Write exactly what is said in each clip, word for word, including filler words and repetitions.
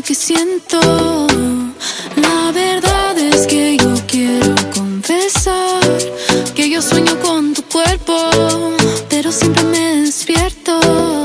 que siento. La verdad es que yo quiero confesar que yo sueño con tu cuerpo, pero siempre me despierto.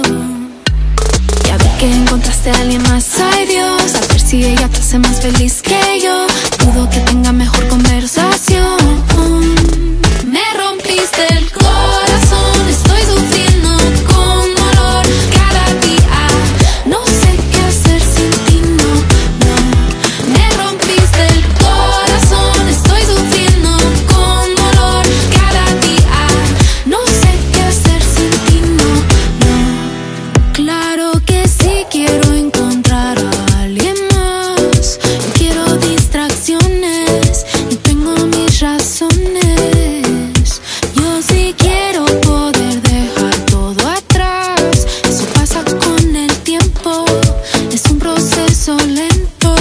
Ya vi que encontraste a alguien más, ay Dios, a ver si ella te hace más feliz que yo. Dudo que tenga mejor conversación. Me rompiste el corazón, estoy sufriendo con dolor cada día. No sé qué hacer sin ti, no, no. Me rompiste el corazón, estoy sufriendo con dolor cada día. No sé qué hacer sin ti, no, no. Claro que sí quiero encontrar a alguien más. Quiero distracciones y tengo mis razones. Yo sí quiero poder dejar todo atrás. Eso pasa con el tiempo, es un proceso lento.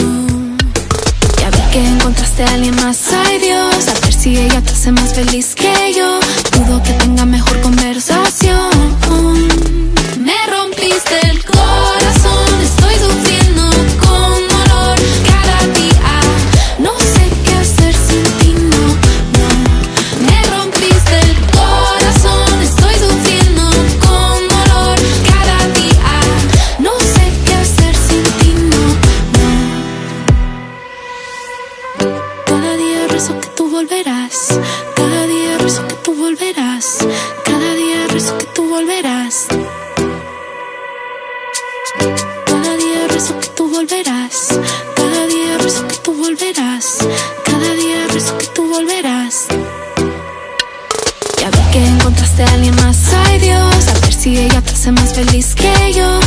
Ya vi que encontraste a alguien más, ay Dios, a ver si ella te hace más feliz que yo. Dudo que tenga mejor conversación. Me rompiste el corazón, estoy sufriendo con dolor cada día. No sé qué hacer sin ti, no, no. Me rompiste el corazón, estoy sufriendo con dolor cada día. No sé qué hacer sin ti, no, no. Cada día rezo que tú volverás. Cada día rezo que tú volverás. Cada día rezo que tú volverás. Cada día rezo que tú volverás. Cada día rezo que tú volverás. Cada día rezo que tú volverás. Ya vi que encontraste a alguien más, ay Dios, a ver si ella te hace más feliz que yo.